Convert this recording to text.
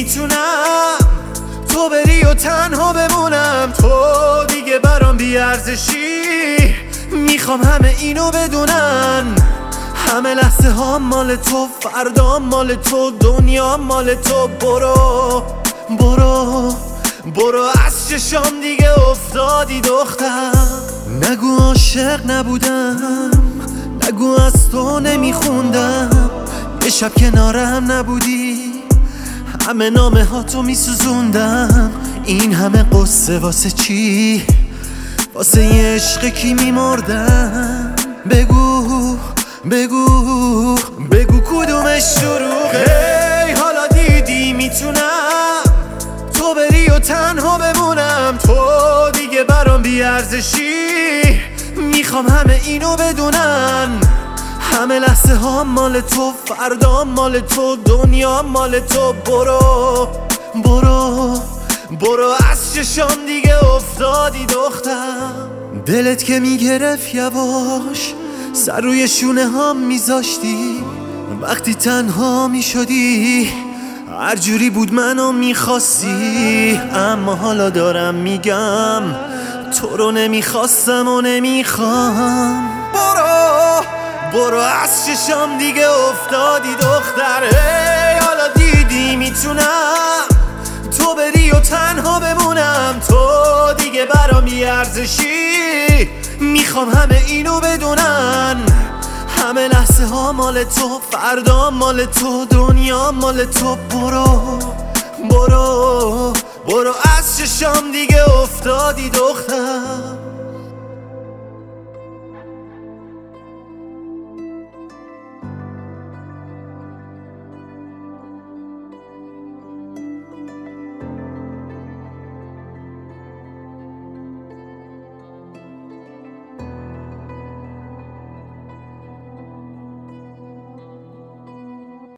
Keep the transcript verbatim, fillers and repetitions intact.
میتونم تو بری و تنها بمونم، تو دیگه برام بیارزشی. میخوام همه اینو بدونن، همه لحظه ها مال تو، فردا مال تو، دنیا مال تو. برو برو برو از چشام دیگه افتادی دختر. نگو عاشق نبودم، نگو از تو نمیخوندم، یه شب کنارم نبودی همه نامه ها تو میسوزوندم. این همه قصه واسه چی؟ واسه یه عشق کی میمردم؟ بگو بگو بگو کدومش شروعه؟ hey, حالا دیدی میتونم تو بری و تنها بمونم، تو دیگه برام بیارزشی. میخوام همه اینو بدونن، همه لحظه ها مال تو، فردا مال تو، دنیا مال تو. برو برو برو از چشام دیگه افتادی دختر. دلت که میگرفت یواش سر روی شونه ها میذاشتی، وقتی تنها میشدی هر جوری بود منو میخواستی. اما حالا دارم میگم تو رو نمیخواستم و نمیخوام. برو برو از چشام دیگه افتادی دختر. hey, حالا دیدی میتونم تو بری و تنها بمونم، تو دیگه برام بیارزشی. میخوام همه اینو بدونن، همه لحظه ها مال تو، فردا مال تو، دنیا مال تو. برو برو برو از چشام دیگه افتادی دختر.